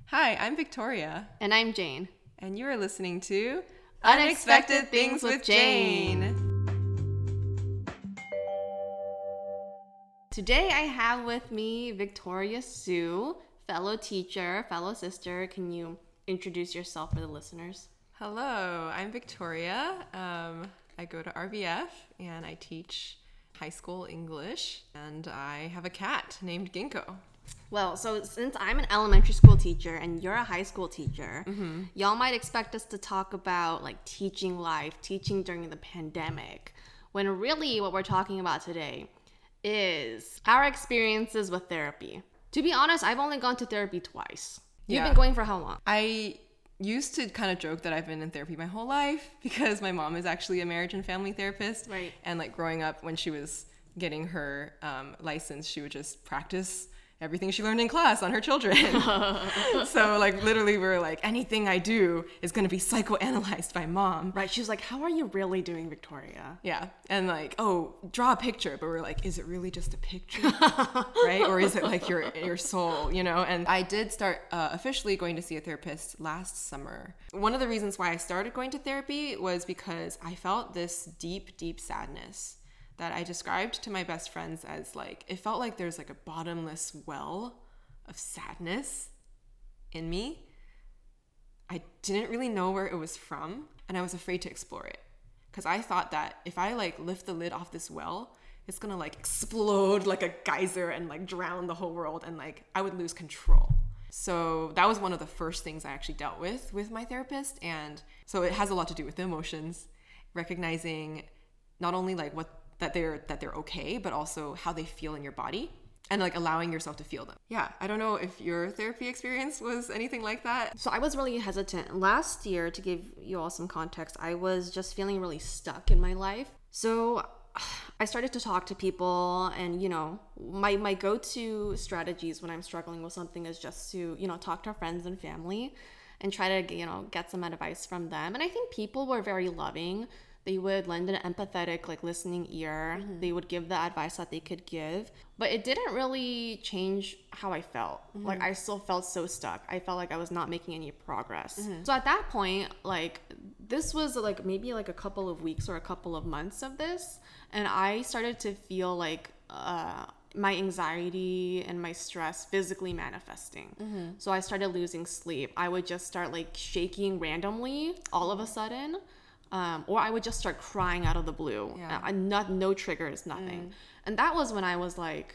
Hi, I'm Victoria. And I'm Jane. And you are listening to Unexpected Things with Jane. Today I have with me Victoria Sue, fellow teacher, fellow sister. Can you introduce yourself for the listeners? Hello, I'm Victoria. I go to RVF and I teach high school English, and I have a cat named Ginkgo. Well, so since I'm an elementary school teacher and you're a high school teacher, y'all might expect us to talk about like teaching life, teaching during the pandemic, when really what we're talking about today is our experiences with therapy. To be honest, I've only gone to therapy twice. You've been going for how long? I used to kind of joke that I've been in therapy my whole life because my mom is actually a marriage and family therapist. Right. And like growing up, when she was getting her license, she would just practice everything she learned in class on her children. So like literally we were like, anything I do is going to be psychoanalyzed by mom. Right. She was like, how are you really doing, Victoria? Yeah. And like, oh, draw a picture. But we're like, is it really just a picture? Right? Or is it like your soul, you know? And I did start officially going to see a therapist last summer. One of the reasons why I started going to therapy was because I felt this deep, deep sadness that I described to my best friends as like, it felt like there's like a bottomless well of sadness in me. I didn't really know where it was from, and I was afraid to explore it because I thought that if I like lift the lid off this well, it's gonna like explode like a geyser and like drown the whole world, and like I would lose control. So that was one of the first things I actually dealt with my therapist. And so it has a lot to do with the emotions, recognizing not only like that they're okay, but also how they feel in your body, and like allowing yourself to feel them. Yeah, I don't know if your therapy experience was anything like that. So I was really hesitant. Last year, to give you all some context, I was just feeling really stuck in my life. So I started to talk to people, and you know, my go-to strategies when I'm struggling with something is just to, you know, talk to friends and family and try to, you know, get some advice from them. And I think people were very loving. They would lend an empathetic, like, listening ear. They would give the advice that they could give. But it didn't really change how I felt. Like, I still felt so stuck. I felt like I was not making any progress. So at that point, like, this was, like, maybe, like, a couple of weeks or a couple of months of this. And I started to feel, like, my anxiety and my stress physically manifesting. So I started losing sleep. I would just start, like, shaking randomly all of a sudden. Or I would just start crying out of the blue. Yeah. No triggers, nothing. And that was when I was like,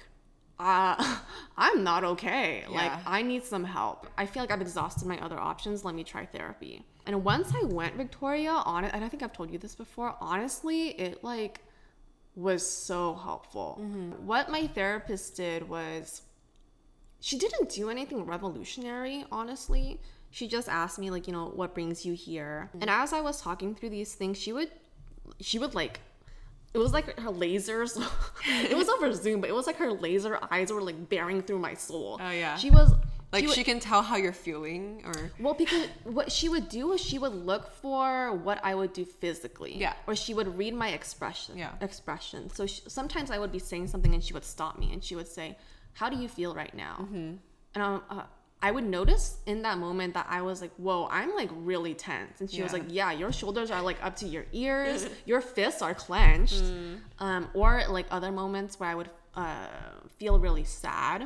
I'm not okay. Yeah. Like, I need some help. I feel like I've exhausted my other options. Let me try therapy. And once I went, Victoria, and I think I've told you this before, honestly, it like was so helpful. What my therapist did was, she didn't do anything revolutionary, honestly. She just asked me, like, you know, what brings you here? And as I was talking through these things, she would like, it was like her lasers, it was over Zoom, but it was like her laser eyes were like bearing through my soul. Oh yeah. She was like, she can tell how you're feeling, or... Well, because what she would do is she would look for what I would do physically. Yeah. Or she would read my expression. Yeah. So sometimes I would be saying something and she would stop me and she would say, how do you feel right now? And I would notice in that moment that I was like, whoa, I'm like really tense. And she was like, yeah, your shoulders are like up to your ears. Your fists are clenched. Or like other moments where I would feel really sad.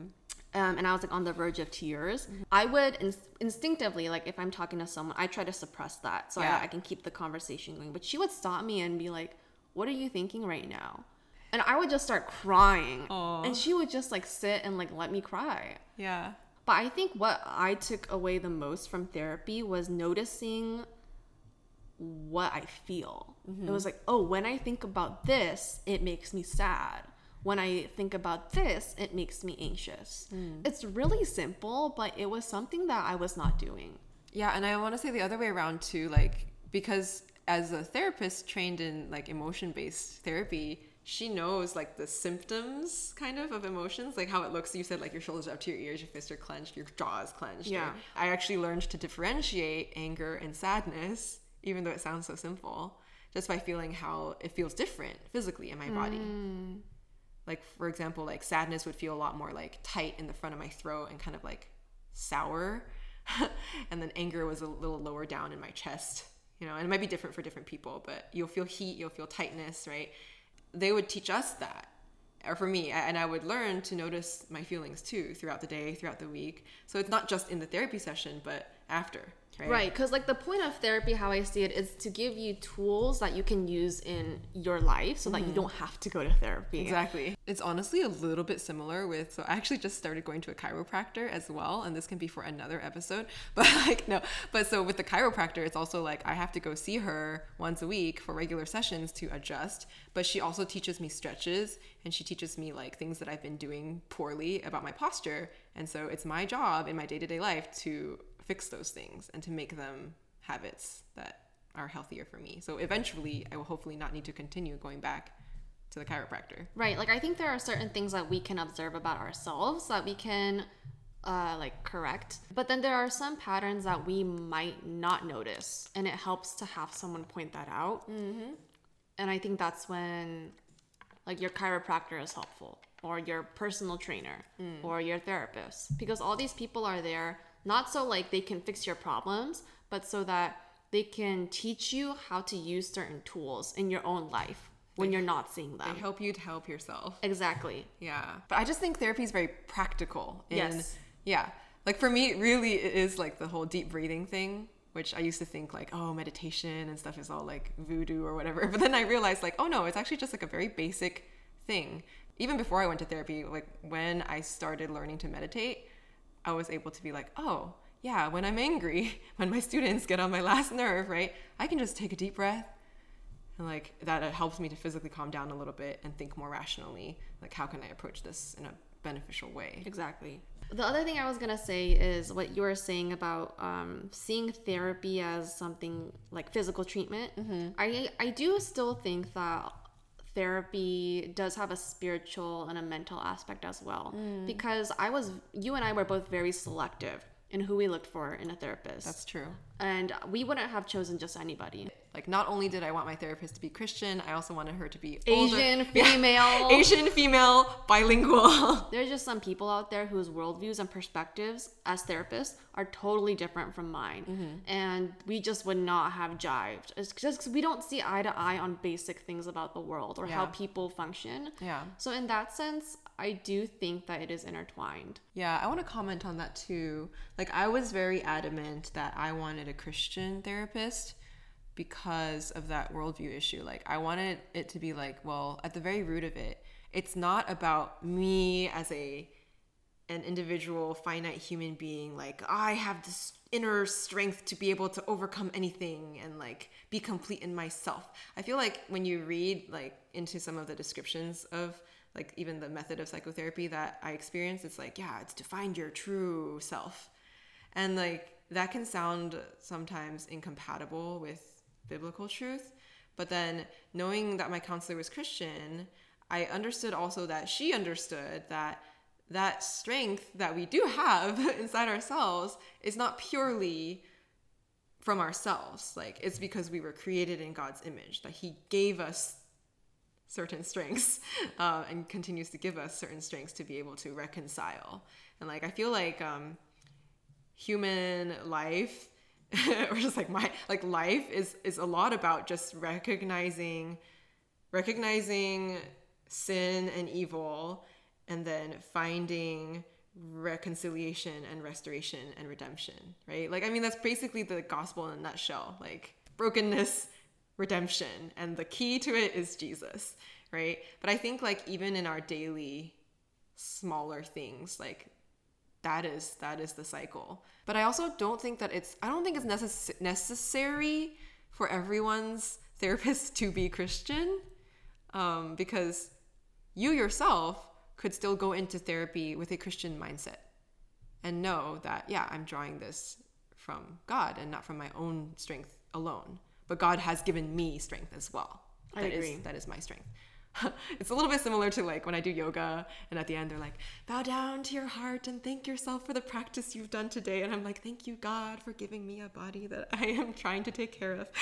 And I was like on the verge of tears. I would instinctively, like if I'm talking to someone, I try to suppress that so I can keep the conversation going. But she would stop me and be like, what are you thinking right now? And I would just start crying. Aww. And she would just like sit and like let me cry. Yeah. But I think what I took away the most from therapy was noticing what I feel. It was like, oh, when I think about this, it makes me sad. When I think about this, it makes me anxious. It's really simple, but it was something that I was not doing. Yeah, and I want to say the other way around too, like, because as a therapist trained in like emotion-based therapy, she knows like the symptoms kind of emotions, like how it looks. You said like your shoulders up to your ears, your fists are clenched, your jaw is clenched. Yeah. I actually learned to differentiate anger and sadness, even though it sounds so simple, just by feeling how it feels different physically in my body. Like, for example, like sadness would feel a lot more like tight in the front of my throat and kind of like sour. And then anger was a little lower down in my chest, you know, and it might be different for different people, but you'll feel heat, you'll feel tightness, right? They would teach us that, or for me, and I would learn to notice my feelings too throughout the day, throughout the week. So it's not just in the therapy session, but after. Right, because like the point of therapy, how I see it, is to give you tools that you can use in your life so that you don't have to go to therapy. Exactly. It's honestly a little bit similar with, so I actually just started going to a chiropractor as well, and this can be for another episode, but like, no, but so with the chiropractor, it's also like I have to go see her once a week for regular sessions to adjust, but she also teaches me stretches, and she teaches me like things that I've been doing poorly about my posture, and so it's my job in my day-to-day life to fix those things and to make them habits that are healthier for me. So eventually I will hopefully not need to continue going back to the chiropractor. Right. Like I think there are certain things that we can observe about ourselves that we can like correct. But then there are some patterns that we might not notice, and it helps to have someone point that out. Mm-hmm. And I think that's when like your chiropractor is helpful, or your personal trainer, or your therapist, because all these people are there not so like they can fix your problems, but so that they can teach you how to use certain tools in your own life when you're not seeing them. They help you to help yourself. Exactly. Yeah. But I just think therapy is very practical. Yes. Yeah. Like for me, really, it is like the whole deep breathing thing, which I used to think like, oh, meditation and stuff is all like voodoo or whatever. But then I realized like, oh no, it's actually just like a very basic thing. Even before I went to therapy, like when I started learning to meditate, I was able to be like, oh, yeah, when I'm angry, when my students get on my last nerve, right, I can just take a deep breath. And like that helps me to physically calm down a little bit and think more rationally. Like, how can I approach this in a beneficial way? Exactly. The other thing I was going to say is what you were saying about seeing therapy as something like physical treatment. Mm-hmm. I do still think that therapy does have a spiritual and a mental aspect as well, because you and I were both very selective in who we looked for in a therapist. That's true. And we wouldn't have chosen just anybody. Like, not only did I want my therapist to be Christian, I also wanted her to be Asian, female. Asian, female, bilingual. There's just some people out there whose worldviews and perspectives as therapists are totally different from mine. Mm-hmm. And we just would not have jived. It's just because we don't see eye to eye on basic things about the world or how people function. Yeah. So in that sense, I do think that it is intertwined. Yeah, I want to comment on that too. Like, I was very adamant that I wanted a Christian therapist because of that worldview issue. Like, I wanted it to be like, well, at the very root of it, it's not about me as an individual finite human being. Like, I have this inner strength to be able to overcome anything and like be complete in myself. I feel like when you read like into some of the descriptions of like even the method of psychotherapy that I experienced, it's like, yeah, it's to find your true self. And like that can sound sometimes incompatible with biblical truth. But then knowing that my counselor was Christian, I understood also that she understood that strength that we do have inside ourselves is not purely from ourselves. Like, it's because we were created in God's image, that he gave us certain strengths and continues to give us certain strengths to be able to reconcile. And like, I feel like human life or just like life is a lot about just recognizing sin and evil, and then finding reconciliation and restoration and redemption, right? Like, I mean, that's basically the gospel in a nutshell. Like, brokenness, redemption, and the key to it is Jesus, right? But I think like even in our daily smaller things, like that is the cycle. But I also don't think that it's necessary for everyone's therapist to be Christian, because you yourself could still go into therapy with a Christian mindset and know that, yeah, I'm drawing this from God and not from my own strength alone. But God has given me strength as well. I agree. That is my strength. It's a little bit similar to like when I do yoga and at the end they're like, bow down to your heart and thank yourself for the practice you've done today. And I'm like, thank you, God, for giving me a body that I am trying to take care of.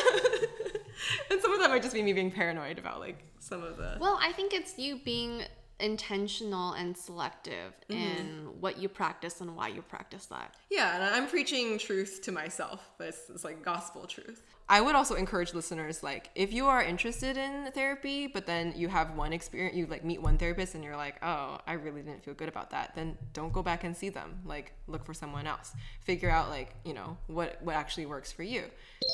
And some of that might just be me being paranoid about like some of the... Well, I think it's you being intentional and selective in what you practice and why you practice that. Yeah, and I'm preaching truth to myself, but it's like gospel truth. I would also encourage listeners, like, if you are interested in therapy, but then you have one experience, you like meet one therapist and you're like, oh, I really didn't feel good about that, then don't go back and see them. Like, look for someone else. Figure out, like, you know, what actually works for you.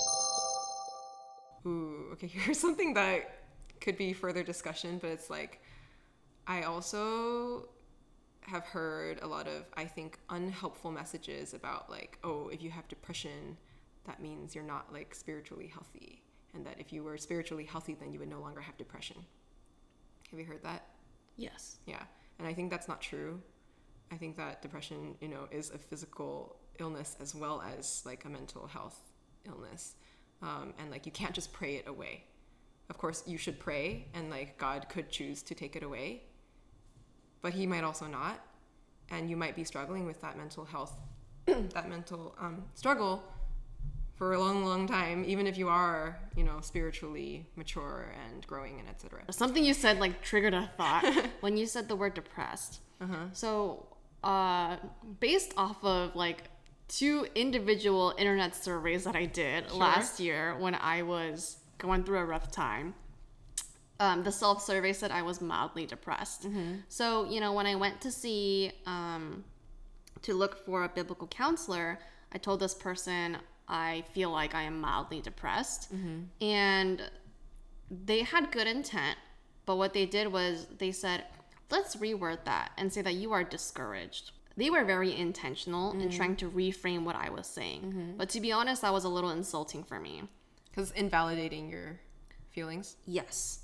Ooh, okay, here's something that could be further discussion, but it's like, I also have heard a lot of, I think, unhelpful messages about like, oh, if you have depression, that means you're not like spiritually healthy. And that if you were spiritually healthy, then you would no longer have depression. Have you heard that? Yes. Yeah. And I think that's not true. I think that depression, you know, is a physical illness as well as like a mental health illness. And like, you can't just pray it away. Of course, you should pray, and like God could choose to take it away, but he might also not. And you might be struggling with that mental health, that mental struggle for a long, long time, even if you are, you know, spiritually mature and growing and etc. Something you said like triggered a thought when you said the word depressed. So based off of like 2 individual internet surveys that I did last year when I was going through a rough time, the self-survey said I was mildly depressed. So, you know, when I went to see, to look for a biblical counselor, I told this person, I feel like I am mildly depressed. And they had good intent, but what they did was they said, let's reword that and say that you are discouraged. They were very intentional in trying to reframe what I was saying. But to be honest, that was a little insulting for me. Because invalidating your feelings? Yes.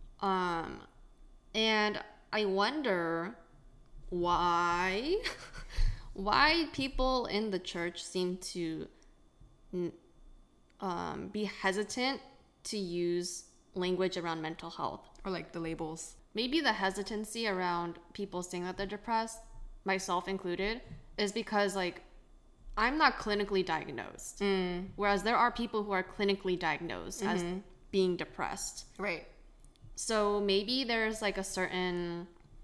And I wonder why people in the church seem to be hesitant to use language around mental health. Or like the labels. Maybe the hesitancy around people saying that they're depressed, myself included, is because like I'm not clinically diagnosed. Whereas there are people who are clinically diagnosed as being depressed. Right. So maybe there's like a certain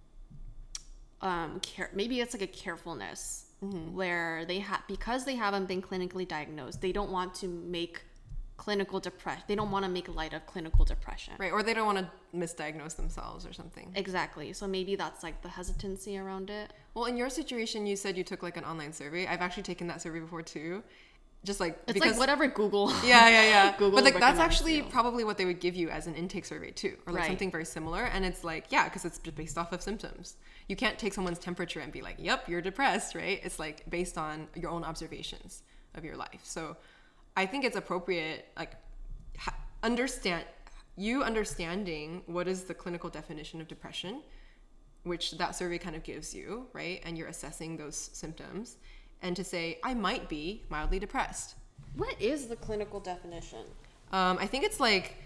maybe it's like a carefulness where they because they haven't been clinically diagnosed, they don't want to make clinical depression. They don't want to make light of clinical depression. Right, or they don't want to misdiagnose themselves or something. Exactly. So maybe that's like the hesitancy around it. Well, in your situation, you said you took like an online survey. I've actually taken that survey before too. Just like it's like whatever Google. Yeah. Google but like that's recommends actually you. probably what they would give you as an intake survey too, or like Right. something very similar. And it's like, yeah, because it's just based off of symptoms. You can't take someone's temperature and be like, yep, you're depressed, right? It's like based on your own observations of your life. So I think it's appropriate, like understanding what is the clinical definition of depression, which that survey kind of gives you, right? And you're assessing those symptoms, and to say, I might be mildly depressed. What is the clinical definition? I think it's like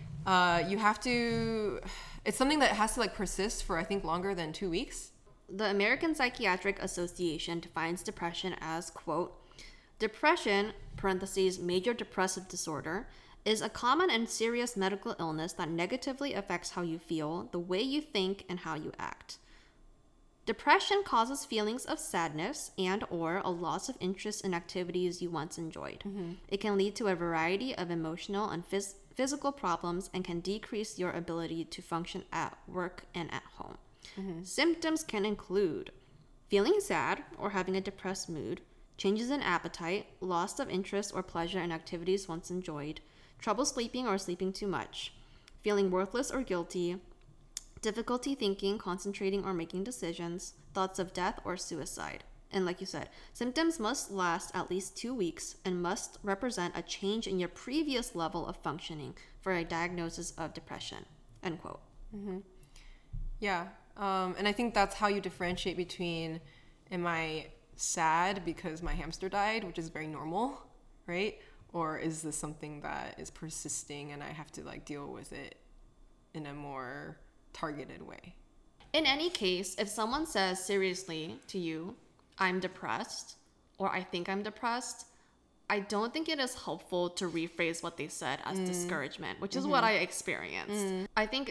it's something that has to like persist for I think longer than 2 weeks. The American Psychiatric Association defines depression as, quote, depression, parentheses, major depressive disorder, is a common and serious medical illness that negatively affects how you feel, the way you think, and how you act. Depression causes feelings of sadness and or a loss of interest in activities you once enjoyed. It can lead to a variety of emotional and physical problems and can decrease your ability to function at work and at home. Symptoms can include feeling sad or having a depressed mood, changes in appetite, loss of interest or pleasure in activities once enjoyed, trouble sleeping or sleeping too much, feeling worthless or guilty, difficulty thinking, concentrating, or making decisions, thoughts of death or suicide. And like you said, symptoms must last at least 2 weeks and must represent a change in your previous level of functioning for a diagnosis of depression, end quote. Yeah. And I think that's how you differentiate between, am I sad because my hamster died, which is very normal, right? Or is this something that is persisting and I have to like deal with it in a more targeted way? In any case, if someone says seriously to you, I'm depressed, or I think I'm depressed, I don't think it is helpful to rephrase what they said as discouragement, which is what I experienced. I think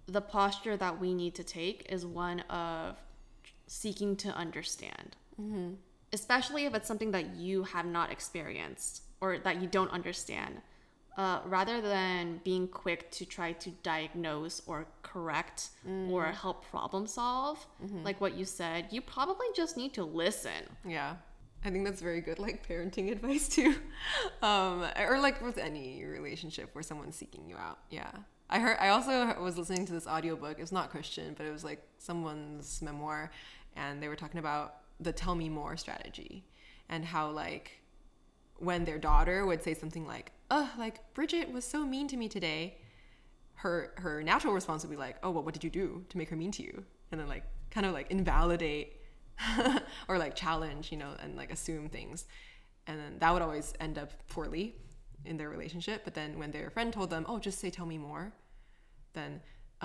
the posture that we need to take is one of seeking to understand. Especially if it's something that you have not experienced or that you don't understand. Rather than being quick to try to diagnose or correct or help problem solve, like what you said, you probably just need to listen. Yeah. I think that's very good, like, parenting advice too. Or like with any relationship where someone's seeking you out. Yeah. I also was listening to this audiobook. It's not Christian, but it was like someone's memoir, and they were talking about the tell me more strategy and how, like, when their daughter would say something like, oh, like, Bridget was so mean to me today, her natural response would be like, oh, well, what did you do to make her mean to you? And then, like, kind of like invalidate or like challenge, you know, and like assume things. And then that would always end up poorly in their relationship. But then when their friend told them, oh, just say, tell me more, then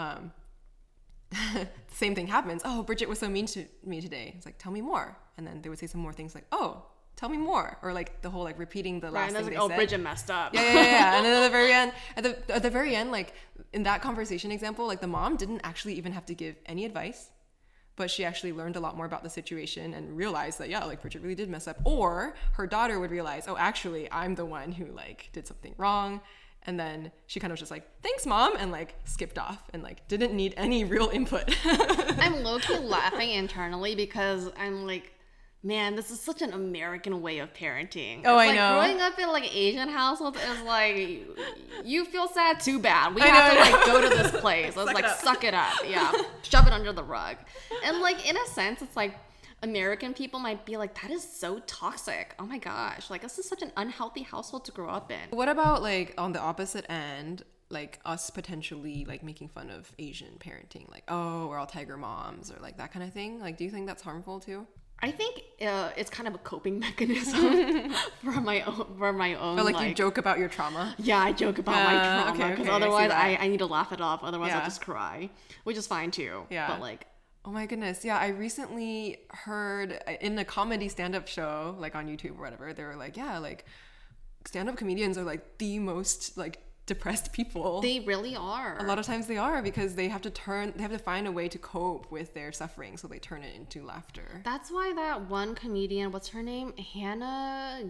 the same thing happens. Oh, Bridget was so mean to me today. It's like, tell me more. And then they would say some more things like, oh, tell me more. Or like the whole like repeating the last thing they said. Bridget messed up. Yeah. And then at the very end, at the very end, like in that conversation example, like the mom didn't actually even have to give any advice, but she actually learned a lot more about the situation and realized that, yeah, like Bridget really did mess up. Or her daughter would realize, oh, actually, I'm the one who like did something wrong. And then she kind of was just like, thanks, mom, and like skipped off and like didn't need any real input. I'm low-key laughing internally because I'm like, man, this is such an American way of parenting. Oh, it's I know. Growing up in like Asian households is like, you feel sad, too bad. We have to like go to this place. It's like, suck it up. Yeah. Shove it under the rug. And like, in a sense, it's like American people might be like, that is so toxic. Oh my gosh. Like, this is such an unhealthy household to grow up in. What about like on the opposite end, like us potentially like making fun of Asian parenting? Like, oh, we're all tiger moms or like that kind of thing. Like, do you think that's harmful too? I think it's kind of a coping mechanism for my own. Or like you joke about your trauma. Yeah, I joke about my trauma because otherwise I need to laugh it off. Otherwise I'll just cry, which is fine too. Yeah. But like, oh my goodness. Yeah, I recently heard in a comedy stand-up show, like on YouTube or whatever, they were like, yeah, like stand-up comedians are like the most like depressed people. They really are. A lot of times they are because they have to find a way to cope with their suffering, so they turn it into laughter. That's why that one comedian, what's her name? Hannah,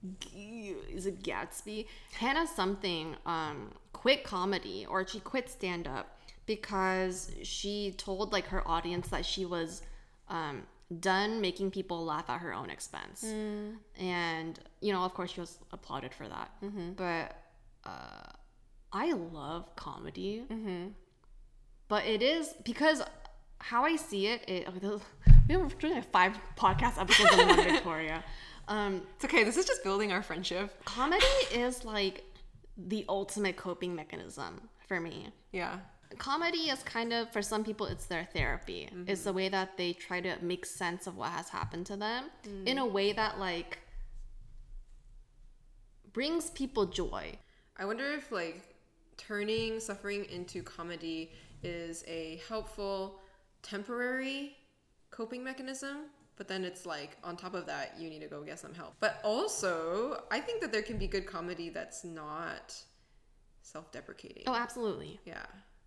is it Gatsby? Hannah something, quit comedy, or she quit stand-up because she told like her audience that she was done making people laugh at her own expense. And, you know, of course she was applauded for that. But I love comedy, but it is because how I see it. We're doing like 5 podcast episodes in one, Victoria. It's okay. This is just building our friendship. Comedy is like the ultimate coping mechanism for me. Yeah. Comedy is kind of, for some people, it's their therapy. It's the way that they try to make sense of what has happened to them in a way that like brings people joy. I wonder if like turning suffering into comedy is a helpful temporary coping mechanism, but then it's like on top of that you need to go get some help. But also I think that there can be good comedy that's not self-deprecating. Oh, absolutely. Yeah.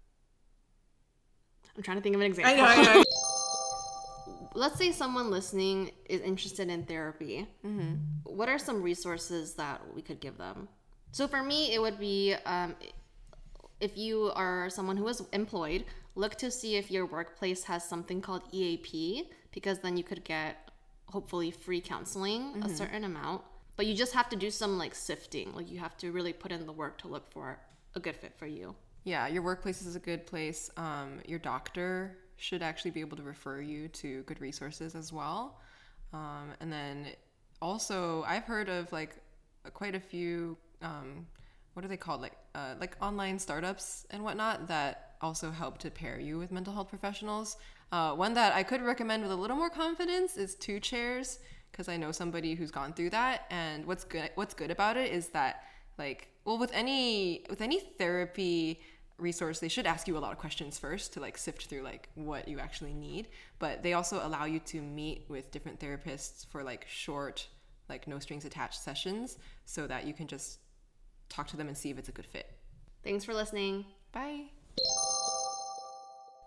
I'm trying to think of an example. I know. Let's say someone listening is interested in therapy. What are some resources that we could give them? So for me, it would be if you are someone who is employed, look to see if your workplace has something called EAP, because then you could get hopefully free counseling, a certain amount. But you just have to do some like sifting. Like you have to really put in the work to look for a good fit for you. Yeah, your workplace is a good place. Your doctor should actually be able to refer you to good resources as well. And then also I've heard of like quite a few what are they called, like online startups and whatnot that also help to pair you with mental health professionals. One that I could recommend with a little more confidence is 2 Chairs, because I know somebody who's gone through that. And what's good about it is that, like, well, with any therapy resource, they should ask you a lot of questions first to like sift through like what you actually need. But they also allow you to meet with different therapists for like short, like no strings attached sessions, so that you can just talk to them and see if it's a good fit. Thanks for listening. Bye.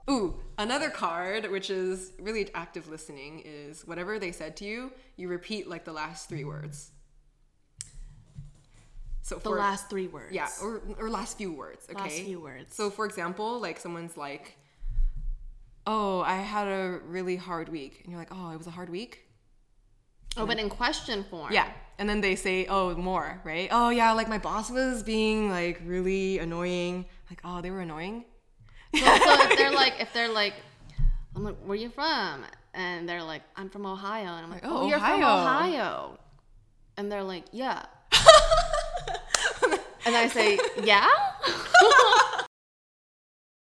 Ooh, another card, which is really active listening, is whatever they said to you, you repeat like the last 3 words. So The last 3 words. Yeah, or last few words, okay? Last few words. So for example, like someone's like, oh, I had a really hard week. And you're like, oh, it was a hard week? Oh, but in question form. Yeah. And then they say, oh, more, right? Oh, yeah, like my boss was being like really annoying. Like, oh, they were annoying? So if they're like, I'm like, where you from? And they're like, I'm from Ohio. And I'm like, oh, you're from Ohio. And they're like, yeah. And I say, yeah?